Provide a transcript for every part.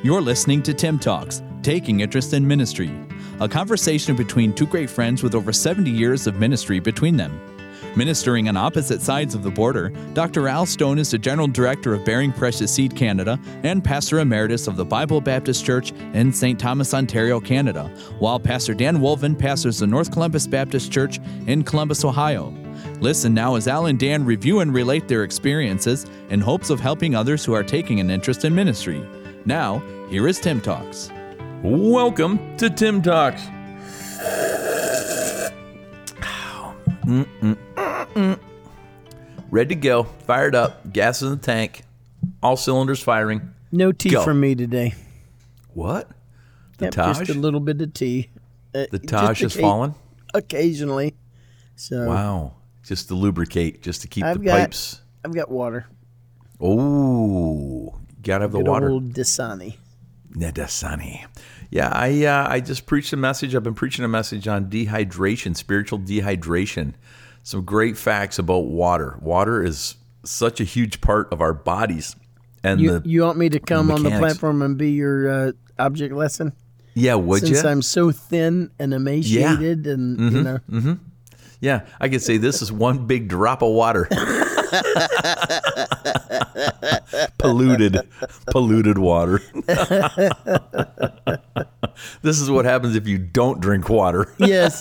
You're listening to Tim Talks, Taking Interest in Ministry, a conversation between two great friends with over 70 years of ministry between them. Ministering on opposite sides of the border, Dr. Al Stone is the General Director of Bearing Precious Seed Canada and Pastor Emeritus of the Bible Baptist Church in St. Thomas, Ontario, Canada, while Pastor Dan Wolven pastors the North Columbus Baptist Church in Columbus, Ohio. Listen now as Al and Dan review and relate their experiences in hopes of helping others who are taking an interest in ministry. Now, here is Tim Talks. Welcome to Tim Talks. Ready to go, fired up, gas in the tank, all cylinders firing. No tea Go. from me today. What? The Yep, Taj? just a little bit of tea. The Taj has fallen? Occasionally. So Wow. Just to lubricate, just to keep I've the got- pipes. I've got water. Oh, gotta have the Good water. old Dasani. Nedasani. Yeah, I just preached a message. I've been preaching a message on dehydration, spiritual dehydration. Some great facts about water. Water is such a huge part of our bodies. And You want me to come on the mechanics. platform and be your object lesson? yeah, would you? Since I'm so thin and emaciated and, you know. Yeah, I could say this is one big drop of water. polluted water. This is what happens if you don't drink water. Yes.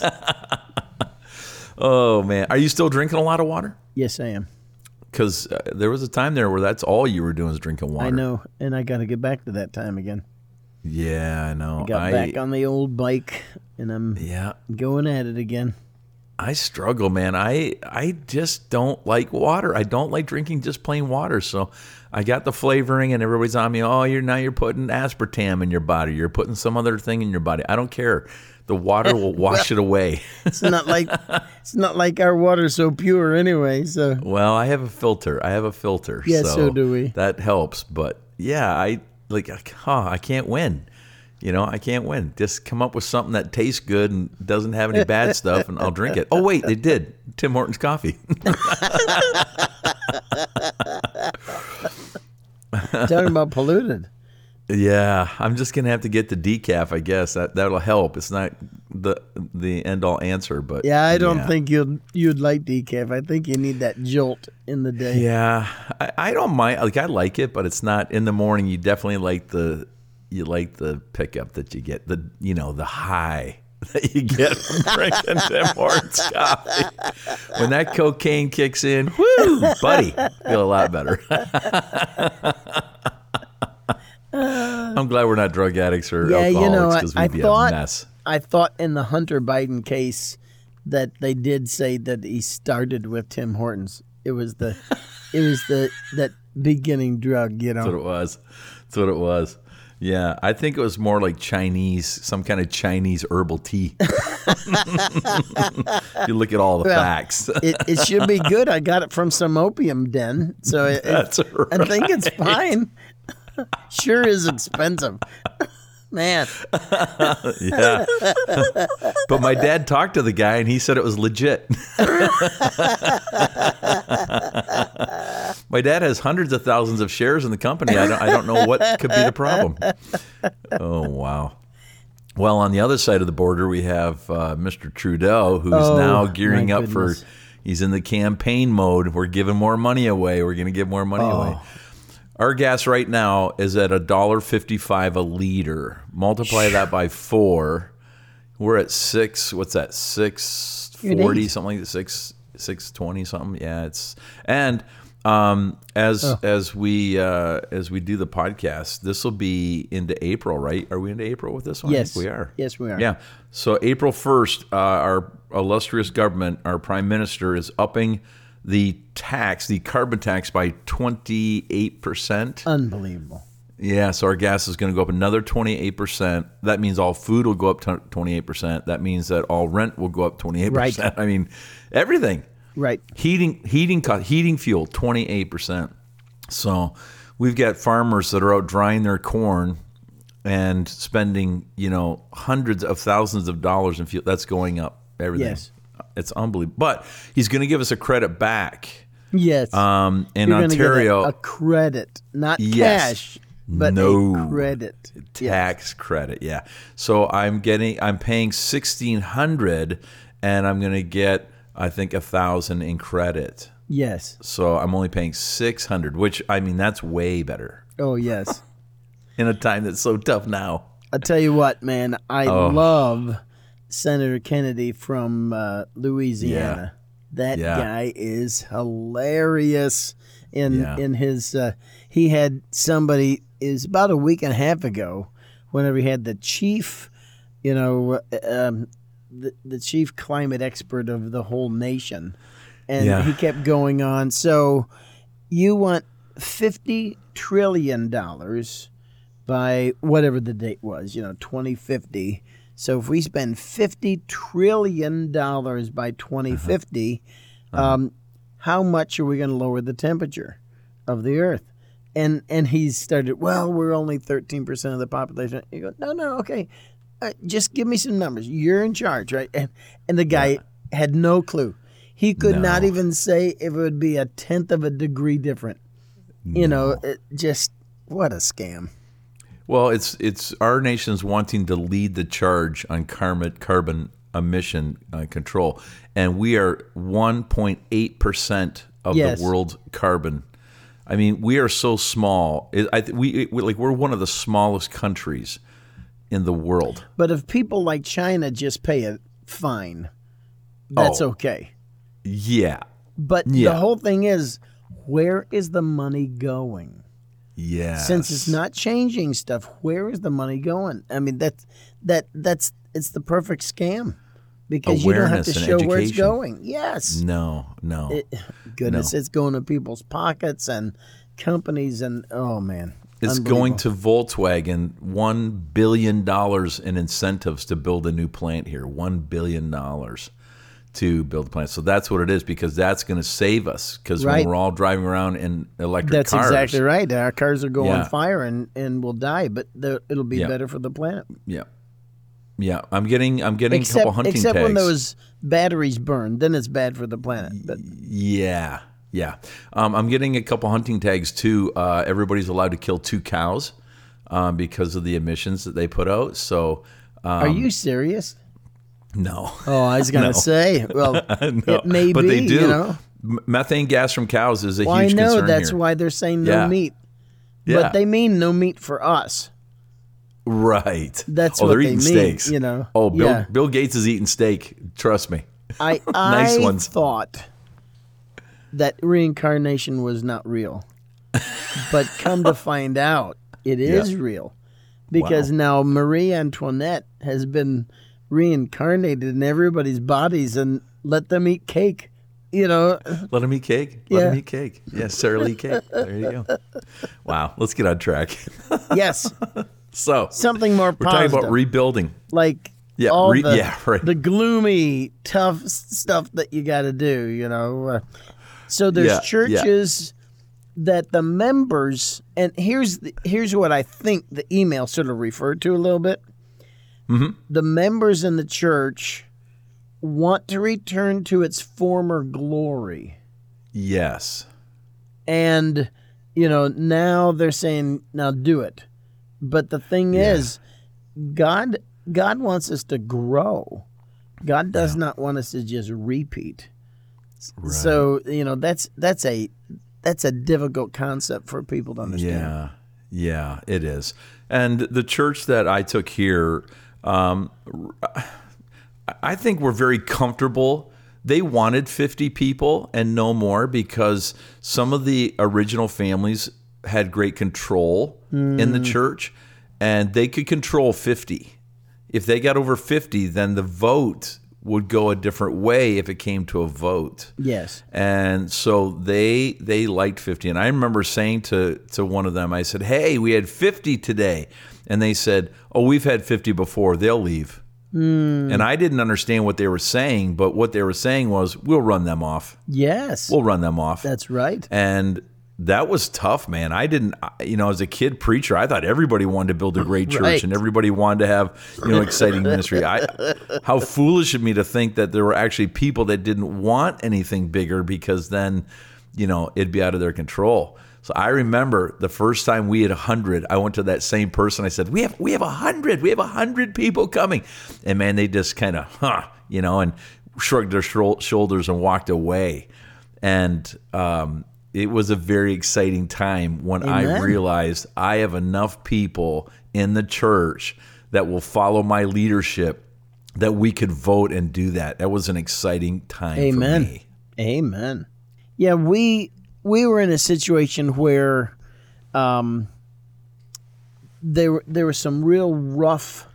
Oh, man. Are you still drinking a lot of water? Yes, I am. Because there was a time there where that's all you were doing was drinking water. I know. And I got to get back to that time again. Yeah, I know. Got back on the old bike and I'm going at it again. I struggle, man. I just don't like water. I don't like drinking just plain water. So I got the flavoring, and everybody's on me. Oh, you're putting aspartame in your body. You're putting some other thing in your body. I don't care. The water will wash it away. It's not like our water's so pure anyway. So Well, I have a filter. Yes, so do we. That helps. But yeah, I can't win. You know, I can't win. Just come up with something that tastes good and doesn't have any bad stuff, and I'll drink it. Oh, wait, they did. Tim Hortons coffee. talking about polluted. Yeah, I'm just gonna have to get the decaf. I guess that'll help. It's not the end all answer, but Yeah, I don't think you'd like decaf. I think you need that jolt in the day. Yeah, I don't mind. Like I like it, but it's not in the morning. You definitely like the pickup that you get, the high that you get from drinking Tim Hortons coffee. When that cocaine kicks in, whoo, buddy, feel a lot better. I'm glad we're not drug addicts or alcoholics because we'd be a mess. I thought in the Hunter Biden case that they did say that he started with Tim Hortons. It was that beginning drug, you know. That's what it was. Yeah, I think it was more like some kind of Chinese herbal tea. You look at all the facts. It should be good. I got it from some opium den, so That's right. I think it's fine. Sure is expensive. Man. Yeah. But my dad talked to the guy and he said it was legit. My dad has hundreds of thousands of shares in the company. I don't know what could be the problem. Oh, wow. Well, on the other side of the border, we have Mr. Trudeau, who's now gearing up he's in the campaign mode. We're giving more money away. We're going to give more money away. Our gas right now is at $1.55 a liter. Multiply that by 4. We're at 6. What's that? 6.40 something like that. 6.20 something. Yeah, it's as we do the podcast, this will be into April, right? Are we into April with this one? Yes, I think we are. Yes, we are. Yeah. So April 1st, our illustrious government, our prime minister, is upping the carbon tax by 28%. Unbelievable. Yeah, so our gas is going to go up another 28%. That means all food will go up 28%. That means that all rent will go up 28%. Right. I mean, everything. Right. Heating fuel, 28%. So we've got farmers that are out drying their corn and spending, hundreds of thousands of dollars in fuel. That's going up. Everything. Yes. It's unbelievable. But he's going to give us a credit back. Yes. In You're Ontario. get a credit, not Yes. cash. but a credit. Tax credit, yeah. So I'm paying $1,600, and I'm going to get, I think, $1,000 in credit. Yes. So I'm only paying $600, which, I mean, that's way better. Oh, yes. In a time that's so tough now. I'll tell you what, man, I love Senator Kennedy from Louisiana. That guy is hilarious. In his, he had somebody, is about a week and a half ago, whenever he had the chief, the chief climate expert of the whole nation. And he kept going on. So you want $50 trillion by whatever the date was, 2050. So if we spend $50 trillion by 2050, how much are we going to lower the temperature of the Earth? And he started, well, we're only 13% of the population. You go, no, okay. Just give me some numbers. You're in charge, right? And the guy had no clue. He could not even say if it would be 1/10 of a degree different. Just what a scam. Well, it's our nation's wanting to lead the charge on carbon emission control, and we are 1.8% of the world's carbon. I mean, we are so small. We're one of the smallest countries in the world. But if people like China just pay a fine, that's okay. Yeah. But the whole thing is, where is the money going? Yeah. Since it's not changing stuff, where is the money going? I mean, it's the perfect scam because awareness, you don't have to show where it's education. going. Yes. No. It's going to people's pockets and companies, and oh man, it's going to Volkswagen. $1 billion in incentives to build a new plant here. $1 billion to build a plant. So that's what it is, because that's going to save us. Because when we're all driving around in electric cars. That's exactly right. Our cars are going on fire and will die, but it'll be better for the planet. Yeah. Yeah. I'm getting a couple hunting tags. Except when those batteries burn, then it's bad for the planet. But yeah. I'm getting a couple hunting tags too. Everybody's allowed to kill 2 cows because of the emissions that they put out. So are you serious? No. Oh, I was going to say, well, no. It may but be, they do. Methane gas from cows is a huge concern. I know, that's why they're saying no meat. Yeah. But they mean no meat for us. Right. That's what they're eating mean, steaks. Oh, Bill Gates is eating steak. Trust me. I ones. thought that reincarnation was not real. But come to find out, it is real. Because now Marie Antoinette has been reincarnated in everybody's bodies, and let them eat cake. Let them eat cake. Let them eat cake. Yes, Sarah Lee cake. There you go. Wow. Let's get on track. Yes. So something more positive. We're talking about rebuilding. Like the gloomy, tough stuff that you got to do. So there's churches that the members, and here's what I think the email sort of referred to a little bit. Mm-hmm. The members in the church want to return to its former glory. Yes. And, now they're saying, now do it. But the thing is, God wants us to grow. God does not want us to just repeat. Right. So, that's a difficult concept for people to understand. Yeah, it is. And the church that I took here, I think we're very comfortable. They wanted 50 people and no more because some of the original families had great control in the church, and they could control 50. If they got over 50, then the vote would go a different way if it came to a vote. Yes. And so they liked 50. And I remember saying to one of them, I said, hey, we had 50 today. And they said, oh, we've had 50 before. They'll leave. And I didn't understand what they were saying, but what they were saying was, we'll run them off. Yes. We'll run them off. That's right. And that was tough, man. I didn't, as a kid preacher, I thought everybody wanted to build a great church and everybody wanted to have, exciting ministry. How foolish of me to think that there were actually people that didn't want anything bigger because then, it'd be out of their control. So I remember the first time we had 100, I went to that same person. I said, we have 100. We have 100 people coming. And man, they just kind of, and shrugged their shoulders and walked away. And it was a very exciting time when Amen. I realized I have enough people in the church that will follow my leadership that we could vote and do that. That was an exciting time Amen. for me. Amen. Yeah, we were in a situation where there were some real rough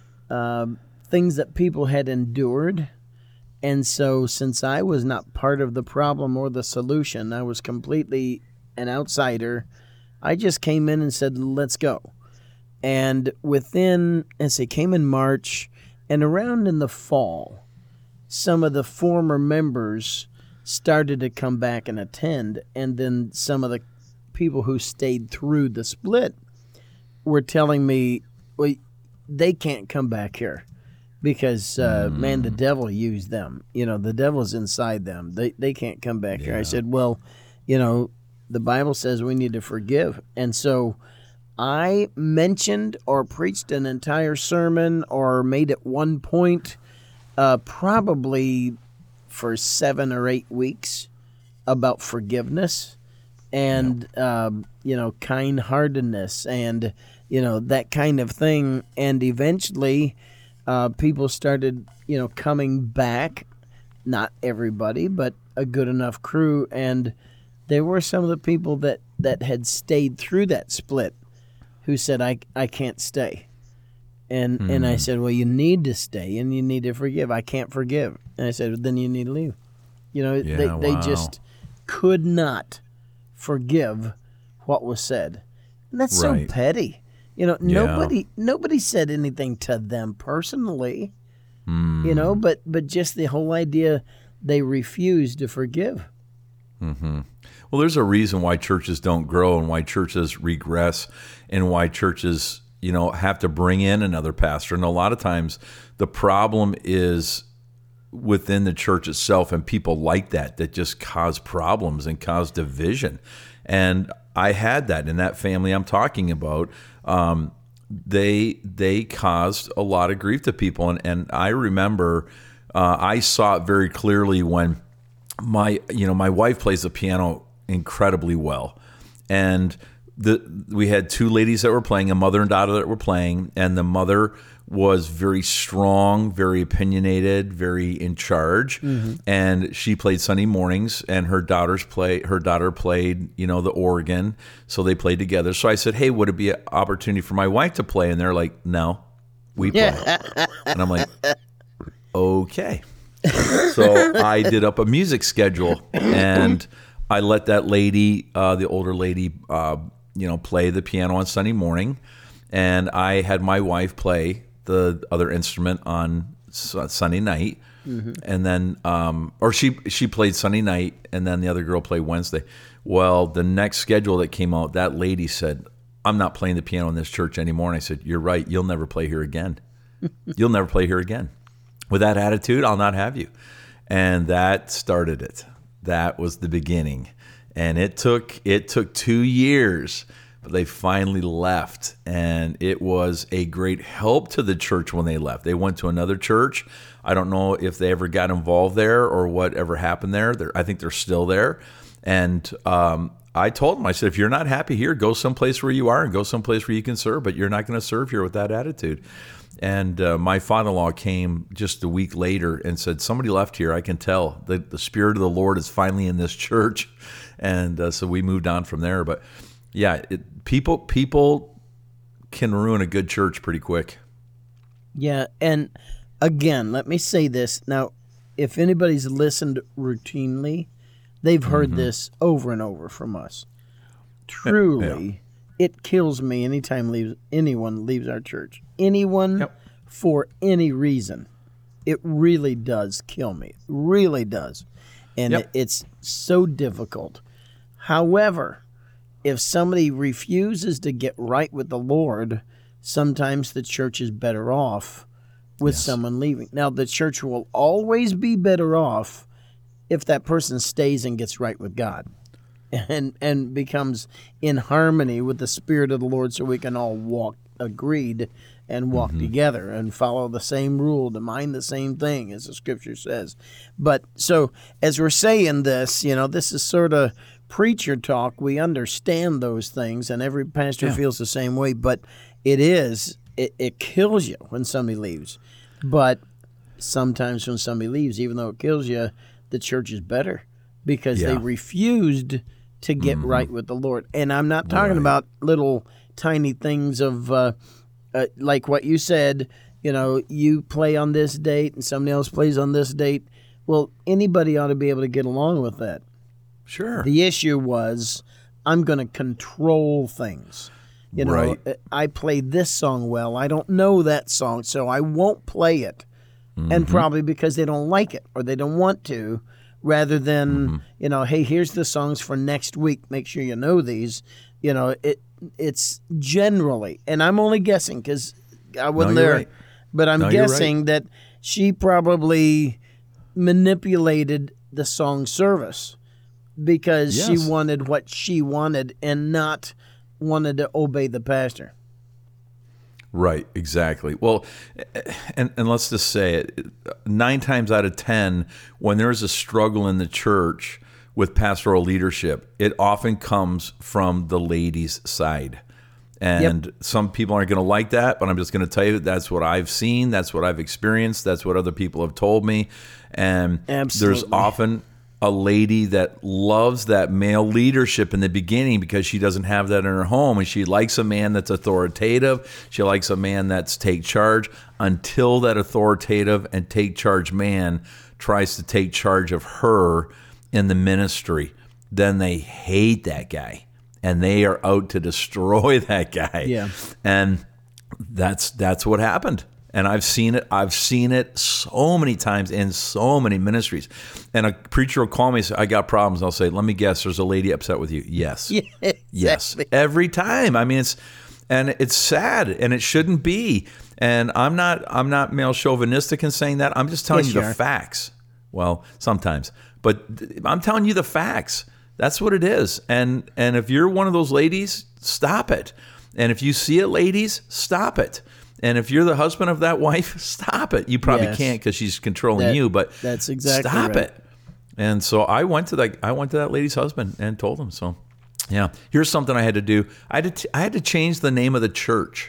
things that people had endured. And so since I was not part of the problem or the solution, I was completely an outsider, I just came in and said, let's go. And came in March, and around in the fall, some of the former members started to come back and attend, and then some of the people who stayed through the split were telling me, well, they can't come back here because, man, the devil used them. The devil's inside them. They can't come back here. I said, well, the Bible says we need to forgive. And so I mentioned or preached an entire sermon or made at one point probably for 7 or 8 weeks about forgiveness and, kind-heartedness and, that kind of thing. And eventually people started, coming back, not everybody, but a good enough crew. And there were some of the people that had stayed through that split who said, I can't stay. And I said, well, you need to stay and you need to forgive. I can't forgive. And I said, then you need to leave. They just could not forgive what was said. And that's so petty. Nobody said anything to them personally, but just the whole idea they refused to forgive. Mm-hmm. Well, there's a reason why churches don't grow and why churches regress and why churches, have to bring in another pastor. And a lot of times the problem is within the church itself and people like that just cause problems and cause division. And I had that in that family I'm talking about. They caused a lot of grief to people. And I remember I saw it very clearly when my wife plays the piano incredibly well. And we had 2 ladies that were playing, a mother and daughter that were playing, and the mother was very strong, very opinionated, very in charge. Mm-hmm. And she played Sunday mornings, and her daughter played, the organ. So they played together. So I said, hey, would it be an opportunity for my wife to play? And they're like, no, we play. And I'm like, okay. So I did up a music schedule, and I let that lady, the older lady, play the piano on Sunday morning, and I had my wife play the other instrument on Sunday night, and then, or she played Sunday night, and then the other girl played Wednesday. Well, the next schedule that came out, that lady said, I'm not playing the piano in this church anymore. And I said, you're right. You'll never play here again. You'll never play here again. With that attitude, I'll not have you. And that started it. That was the beginning. And it took 2 years, but they finally left. And it was a great help to the church when they left. They went to another church. I don't know if they ever got involved there or whatever happened there. I think they're still there. And I told them, I said, if you're not happy here, go someplace where you are and go someplace where you can serve, but you're not going to serve here with that attitude. And my father-in-law came just a week later and said, somebody left here. I can tell that the Spirit of the Lord is finally in this church. And so we moved on from there. But yeah, people can ruin a good church pretty quick. Yeah. And again, let me say this. Now, if anybody's listened routinely, they've heard this over and over from us. Truly, it kills me anytime anyone leaves our church. Anyone for any reason. It really does kill me. It really does. And it's so difficult. However, if somebody refuses to get right with the Lord, sometimes the church is better off with someone leaving. Now, the church will always be better off if that person stays and gets right with God. and becomes in harmony with the Spirit of the Lord, so we can all walk agreed and walk together and follow the same rule, to mind the same thing, as the Scripture says. But so as we're saying this, this is sort of preacher talk. We understand those things, and every pastor feels the same way. But it kills you when somebody leaves. But sometimes when somebody leaves, even though it kills you, the church is better because they refused to get right with the Lord. And I'm not talking about little tiny things of like what you said, you play on this date and somebody else plays on this date. Well, anybody ought to be able to get along with that. Sure. The issue was, I'm going to control things. I play this song well. I don't know that song, so I won't play it. And probably because they don't like it or they don't want to, rather than, hey, here's the songs for next week. Make sure you know these. It's generally, and I'm only guessing because I wasn't there, right. But I'm guessing that she probably manipulated the song service because she wanted what she wanted and not wanted to obey the pastor. Right, exactly. Well, and let's just say it, 9 times out of 10, when there's a struggle in the church with pastoral leadership, it often comes from the ladies' side. And some people aren't going to like that, but I'm just going to tell you that's what I've seen, that's what I've experienced, that's what other people have told me. And there's often a lady that loves that male leadership in the beginning because she doesn't have that in her home, and she likes a man that's authoritative. She likes a man that's take charge, until that authoritative and take charge man tries to take charge of her in the ministry. Then they hate that guy and they are out to destroy that guy. Yeah. And that's what happened. And I've seen it so many times in so many ministries. And a preacher will call me and say, I got problems. I'll say, let me guess, there's a lady upset with you. Yes. Yeah, exactly. Yes. Every time. I mean, it's sad, and it shouldn't be. And I'm not male chauvinistic in saying that. I'm just telling you the facts. Well, sometimes. But I'm telling you the facts. That's what it is. And if you're one of those ladies, stop it. And if you see it, ladies, stop it. And if you're the husband of that wife, stop it. You probably can't because she's controlling you, but that's exactly stop right. it. And so I went to that lady's husband and told him. So, yeah, here's something I had to do. I had to change the name of the church.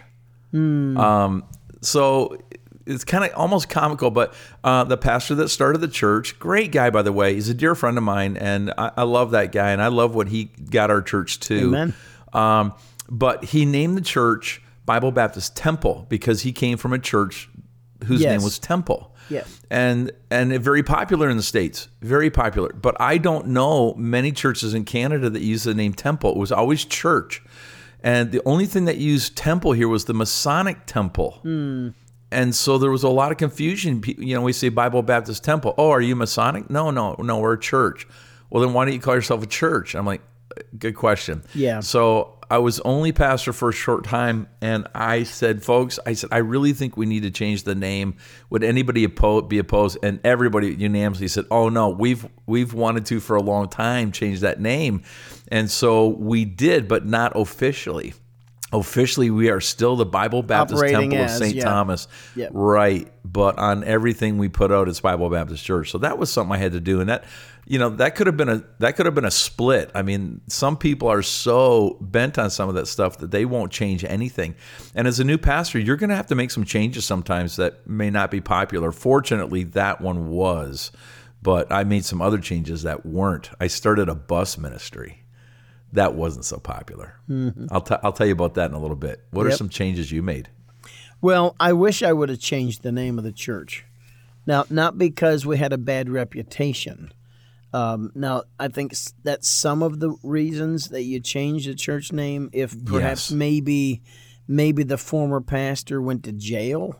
So it's kind of almost comical, but the pastor that started the church, great guy, by the way. He's a dear friend of mine, and I love that guy, and I love what he got our church to. Amen. But he named the church Bible Baptist Temple because he came from a church whose name was Temple. Yes. And very popular in the States, very popular. But I don't know many churches in Canada that use the name Temple. It was always church. And the only thing that used temple here was the Masonic Temple. And so there was a lot of confusion. We say Bible Baptist Temple. Oh, are you Masonic? No, we're a church. Well, then why don't you call yourself a church? I'm like, good question. Yeah. So I was only pastor for a short time, and I said, folks, I really think we need to change the name. Would anybody be opposed? And everybody unanimously said, oh, no, we've wanted to for a long time change that name. And so we did, but not officially. Officially, we are still the Bible Baptist Temple of St. Thomas. Yep. Right. But on everything we put out, it's Bible Baptist Church. So that was something I had to do. And that could have been a split. I mean, some people are so bent on some of that stuff that they won't change anything. And as a new pastor, you're going to have to make some changes sometimes that may not be popular. Fortunately, that one was. But I made some other changes that weren't. I started a bus ministry. That wasn't so popular. Mm-hmm. I'll tell you about that in a little bit. What are some changes you made? Well, I wish I would have changed the name of the church. Now, not because we had a bad reputation. Now, I think that's some of the reasons that you changed the church name. If perhaps maybe the former pastor went to jail,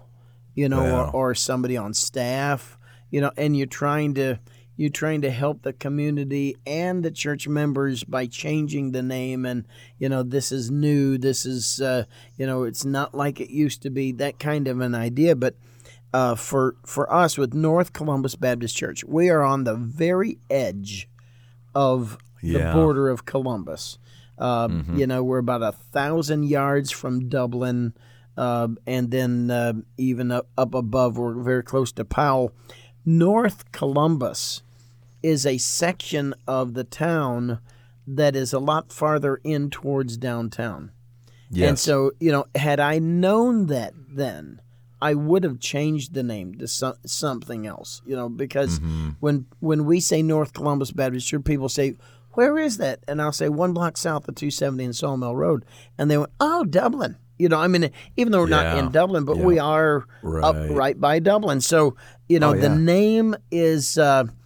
or somebody on staff, and you're trying to help the community and the church members by changing the name, and this is new, this is it's not like it used to be, that kind of an idea. But for us with North Columbus Baptist Church, we are on the very edge of the border of Columbus. We're about 1,000 yards from Dublin, and then even up above, we're very close to Powell. North Columbus is a section of the town that is a lot farther in towards downtown. Yes. And so, had I known that then, I would have changed the name to something else, because when we say North Columbus Baptist Church, people say, where is that? And I'll say 1 block south of 270 and Sawmill Road. And they went, oh, Dublin. Even though we're not in Dublin, but we are up right by Dublin. So, the name is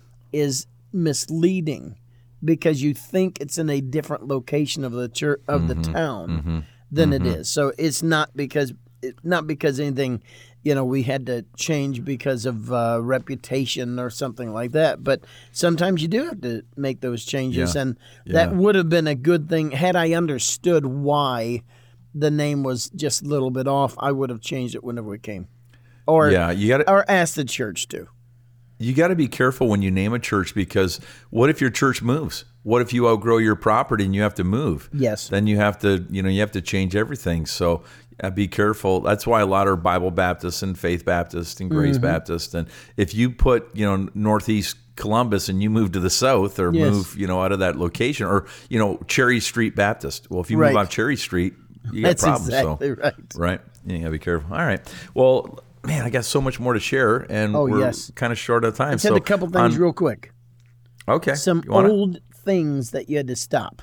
misleading because you think it's in a different location of the church of the town than it is. So it's not because anything, we had to change because of reputation or something like that. But sometimes you do have to make those changes, and that would have been a good thing had I understood why the name was just a little bit off. I would have changed it whenever we came, or asked the church to. You got to be careful when you name a church, because what if your church moves? What if you outgrow your property and you have to move? Yes. Then you have to change everything. So be careful. That's why a lot are Bible Baptist and Faith Baptist and Grace Baptist. And if you put, Northeast Columbus and you move to the south or move, out of that location, or, Cherry Street Baptist. Well, if you move off Cherry Street, you got problems. Exactly right. Right. You got to be careful. All right. Well, man, I got so much more to share, and we're kind of short of time. Let's hit a couple things real quick. Okay. Some old things that you had to stop.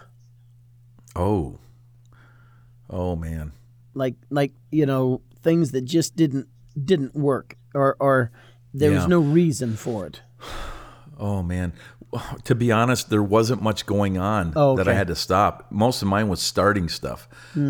Oh, man. Like things that just didn't work, or there was no reason for it. Oh, man. To be honest, there wasn't much going on that I had to stop. Most of mine was starting stuff.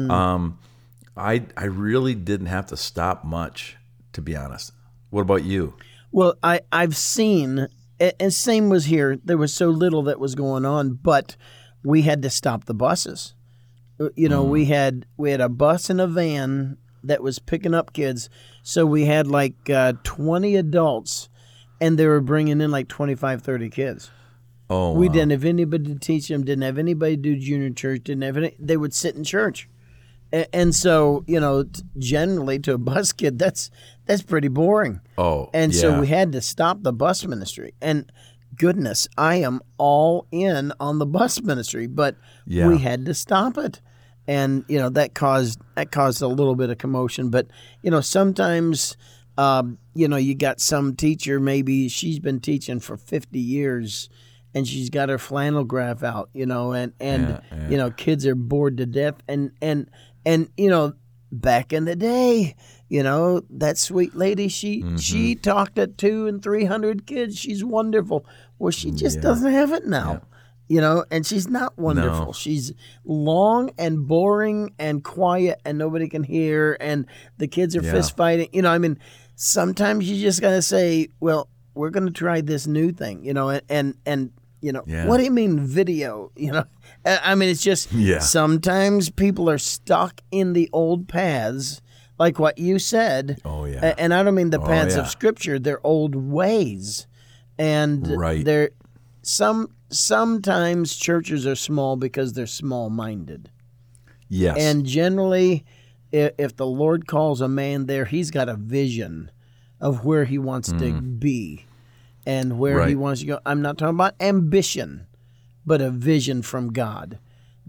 I really didn't have to stop much, to be honest. What about you? Well, I've seen, and same was here. There was so little that was going on, but we had to stop the buses. We had a bus and a van that was picking up kids. So we had like 20 adults, and they were bringing in like 25, 30 kids. Oh, we didn't have anybody to teach them. Didn't have anybody do junior church. Didn't have any. They would sit in church. And so, generally to a bus kid, that's pretty boring. Oh, and so we had to stop the bus ministry. And goodness, I am all in on the bus ministry, but we had to stop it. And that caused a little bit of commotion. But sometimes you got some teacher, maybe she's been teaching for 50 years. And she's got her flannel graph out, and kids are bored to death. And back in the day, that sweet lady, she talked at 200 and 300 kids. She's wonderful. Well, she just doesn't have it now, and she's not wonderful. No. She's long and boring and quiet, and nobody can hear, and the kids are fist fighting. Sometimes you just gotta say, well, we're gonna try this new thing, and. What do you mean video? It's just sometimes people are stuck in the old paths, like what you said. Oh, yeah. And I don't mean the paths of Scripture, they're old ways. And they're sometimes churches are small because they're small-minded. Yes. And generally, if the Lord calls a man there, he's got a vision of where he wants to be. And where he wants to go. I'm not talking about ambition, but a vision from God.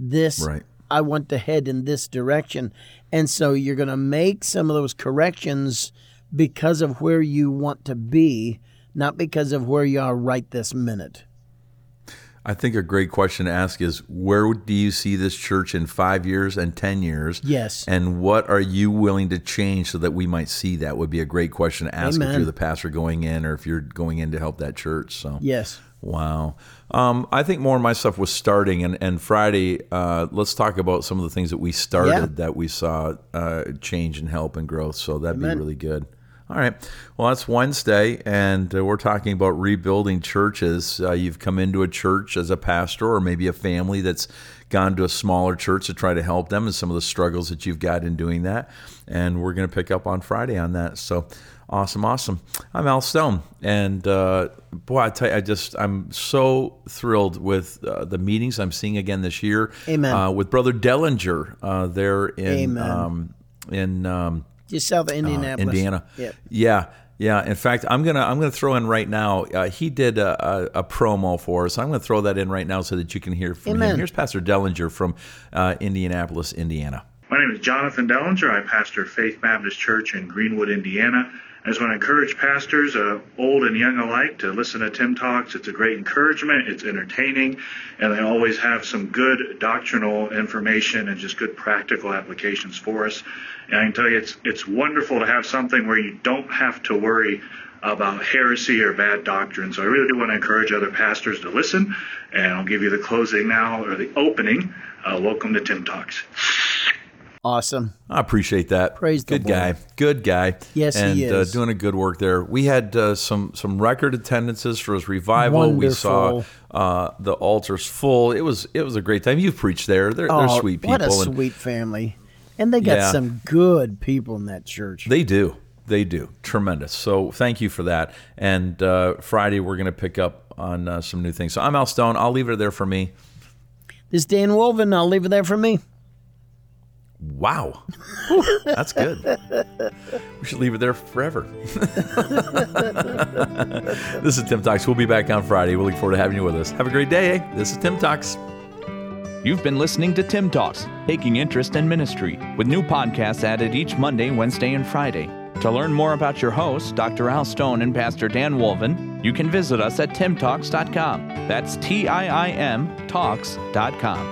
I want to head in this direction. And so you're going to make some of those corrections because of where you want to be, not because of where you are right this minute. I think a great question to ask is, where do you see this church in 5 years and 10 years? Yes. And what are you willing to change so that we might see that? Would be a great question to ask if you're the pastor going in or if you're going in to help that church. So yes. Wow. I think more of my stuff was starting. And Friday, let's talk about some of the things that we started that we saw change and help and growth. So that'd be really good. All right. Well, that's Wednesday, and we're talking about rebuilding churches. You've come into a church as a pastor, or maybe a family that's gone to a smaller church to try to help them, and some of the struggles that you've got in doing that. And we're going to pick up on Friday on that. So awesome. I'm Al Stone, and boy, I tell you, I'm so thrilled with the meetings I'm seeing again this year. Amen. With Brother Dellinger there in just south of Indianapolis, Indiana. Yep. Yeah. In fact, I'm gonna throw in right now. He did a promo for us. I'm gonna throw that in right now so that you can hear from him. Here's Pastor Dellinger from Indianapolis, Indiana. My name is Jonathan Dellinger. I pastor Faith Baptist Church in Greenwood, Indiana. I just want to encourage pastors, old and young alike, to listen to Tim Talks. It's a great encouragement. It's entertaining, and they always have some good doctrinal information and just good practical applications for us. And I can tell you, it's wonderful to have something where you don't have to worry about heresy or bad doctrine. So I really do want to encourage other pastors to listen, and I'll give you the closing now, or the opening. Welcome to Tim Talks. Awesome. I appreciate that. Praise the Lord. Good guy. Yes, and, he is. Doing a good work there. We had some record attendances for his revival. Wonderful. We saw the altars full. It was a great time. You've preached there. They're sweet people. What a sweet family. And they got some good people in that church. They do. Tremendous. So thank you for that. And Friday we're going to pick up on some new things. So I'm Al Stone. I'll leave it there for me. This is Dan Wolven. I'll leave it there for me. Wow. That's good. We should leave it there forever. This is Tim Talks. We'll be back on Friday. We look forward to having you with us. Have a great day. This is Tim Talks. You've been listening to Tim Talks, taking interest in ministry, with new podcasts added each Monday, Wednesday, and Friday. To learn more about your hosts, Dr. Al Stone and Pastor Dan Wolven, you can visit us at timtalks.com. That's TIIM talks.com.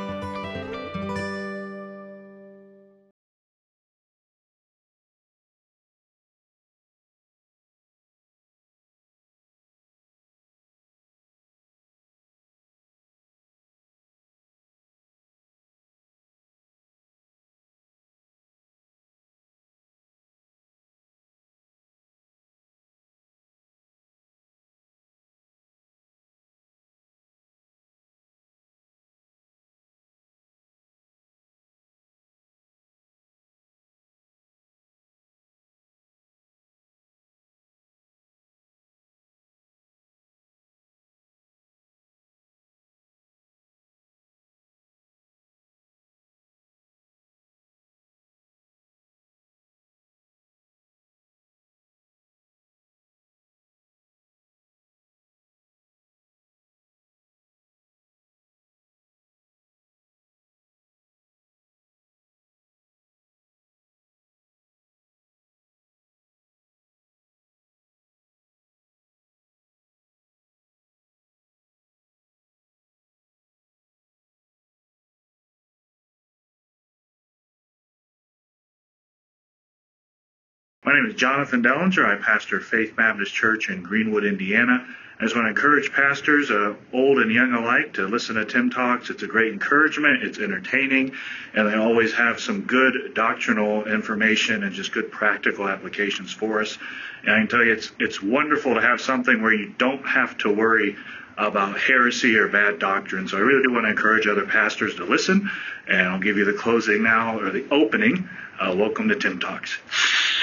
My name is Jonathan Dellinger. I pastor Faith Baptist Church in Greenwood, Indiana. I just want to encourage pastors, old and young alike, to listen to Tim Talks. It's a great encouragement. It's entertaining, and they always have some good doctrinal information and just good practical applications for us. And I can tell you, it's wonderful to have something where you don't have to worry about heresy or bad doctrine. So I really do want to encourage other pastors to listen, and I'll give you the closing now, or the opening. Welcome to Tim Talks.